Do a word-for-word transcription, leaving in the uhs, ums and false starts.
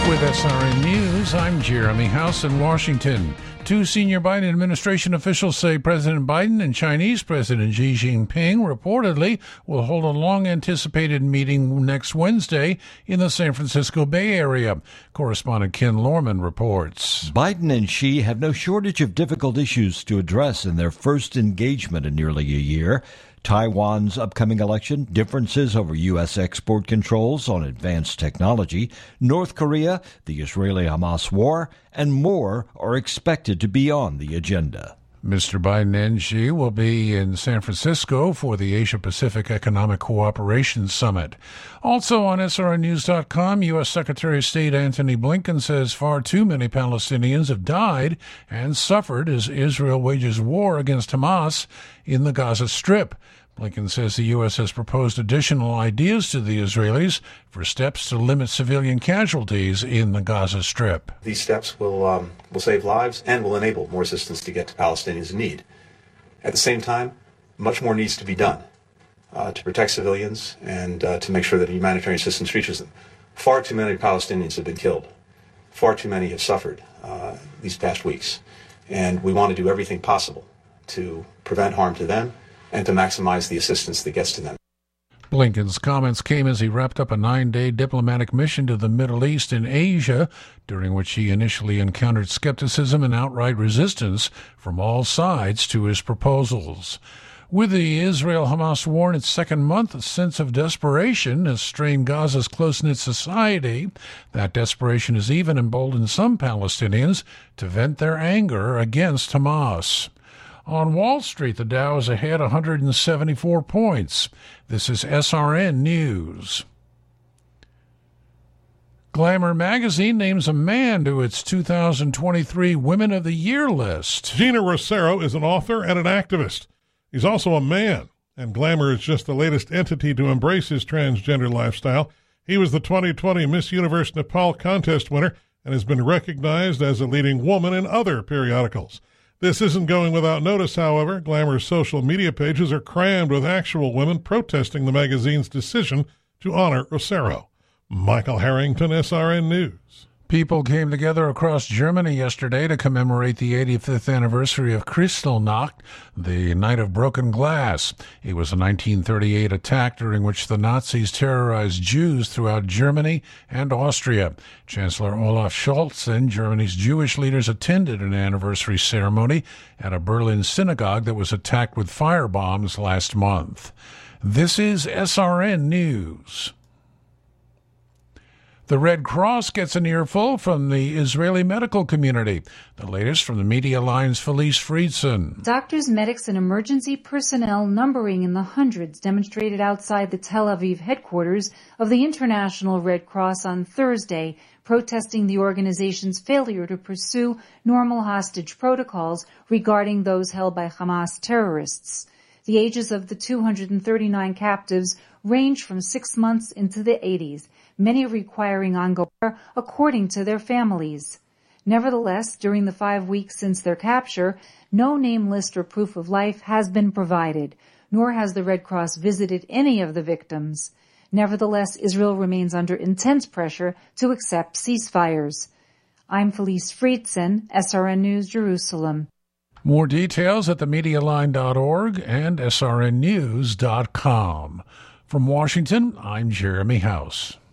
With S R N News, I'm Jeremy House in Washington. Two senior Biden administration officials say President Biden and Chinese President Xi Jinping reportedly will hold a long-anticipated meeting next Wednesday in the San Francisco Bay Area. Correspondent Ken Lorman reports. Biden and Xi have no shortage of difficult issues to address in their first engagement in nearly a year. Taiwan's upcoming election, differences over U S export controls on advanced technology, North Korea, the Israeli-Hamas war, and more are expected to be on the agenda. Mister Biden and Xi will be in San Francisco for the Asia-Pacific Economic Cooperation Summit. Also on S R N News dot com, U S. Secretary of State Antony Blinken says far too many Palestinians have died and suffered as Israel wages war against Hamas in the Gaza Strip. Blinken says the U S has proposed additional ideas to the Israelis for steps to limit civilian casualties in the Gaza Strip. These steps will um, will save lives and will enable more assistance to get to Palestinians in need. At the same time, much more needs to be done uh, to protect civilians and uh, to make sure that humanitarian assistance reaches them. Far too many Palestinians have been killed. Far too many have suffered uh, these past weeks. And we want to do everything possible to prevent harm to them and to maximize the assistance that gets to them. Blinken's comments came as he wrapped up a nine-day diplomatic mission to the Middle East and Asia, during which he initially encountered skepticism and outright resistance from all sides to his proposals. With the Israel-Hamas war in its second month, a sense of desperation has strained Gaza's close-knit society. That desperation has even emboldened some Palestinians to vent their anger against Hamas. On Wall Street, the Dow is ahead one hundred seventy-four points. This is S R N News. Glamour magazine names a man to its two thousand twenty-three Women of the Year list. Gina Rosero is an author and an activist. He's also a man, and Glamour is just the latest entity to embrace his transgender lifestyle. He was the twenty twenty Miss Universe Nepal contest winner and has been recognized as a leading woman in other periodicals. This isn't going without notice, however. Glamour's social media pages are crammed with actual women protesting the magazine's decision to honor Rosero. Michael Harrington, S R N News. People came together across Germany yesterday to commemorate the eighty-fifth anniversary of Kristallnacht, the Night of Broken Glass. It was a nineteen thirty-eight attack during which the Nazis terrorized Jews throughout Germany and Austria. Chancellor Olaf Scholz and Germany's Jewish leaders attended an anniversary ceremony at a Berlin synagogue that was attacked with firebombs last month. This is S R N News. The Red Cross gets an earful from the Israeli medical community. The latest from the Media Line's Felice Friedson. Doctors, medics, and emergency personnel numbering in the hundreds demonstrated outside the Tel Aviv headquarters of the International Red Cross on Thursday, protesting the organization's failure to pursue normal hostage protocols regarding those held by Hamas terrorists. The ages of the two hundred thirty-nine captives range from six months into the eighties, many requiring ongoing care according to their families. Nevertheless, during the five weeks since their capture, no name list or proof of life has been provided, nor has the Red Cross visited any of the victims. Nevertheless, Israel remains under intense pressure to accept ceasefires. I'm Felice Friedson, S R N News, Jerusalem. More details at the media line dot org and S R N news dot com. From Washington, I'm Jeremy House.